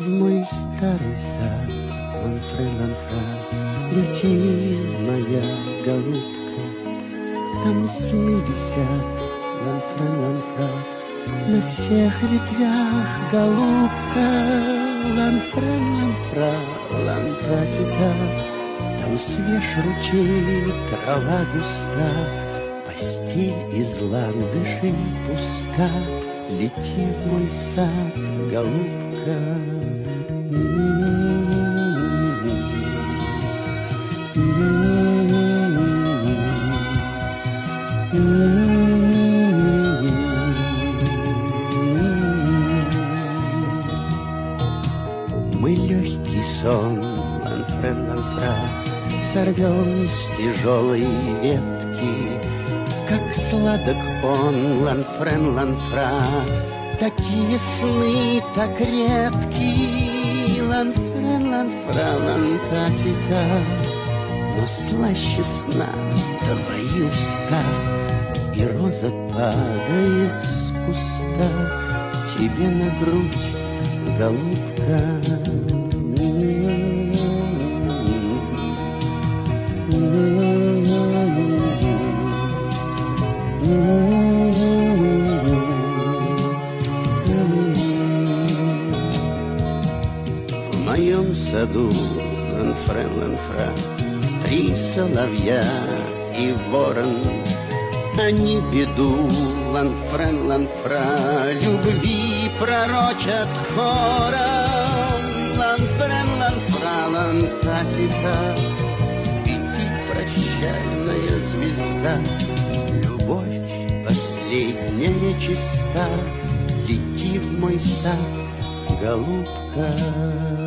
в мой старый сад, ланфре, ланфра, лети, моя голубка. Там сны висят, ланфре, ланфра, на всех ветвях, голубка. Ланфре, ланфра, лантатика, там свеж ручей, трава густа, постель из ландышей пуста. Лети в мой сад, голубка. Мы легкий сон, ланфре, ланфра, сорвем с тяжелой ветки. Как сладок он, ланфрен, ланфра, такие сны так редки. Ланфрен, ланфра, лантатика, но слаще сна твои уста. И роза падает с куста тебе на грудь, голубка. В моем саду, ланфре, ланфра, 3 соловья и ворон. Они беду, ланфрен, ланфра, любви пророчат хором. Ланфрен, ланфра, лантатика, свети, прощальная звезда. Любовь последняя чиста, лети в мой сад, голубка.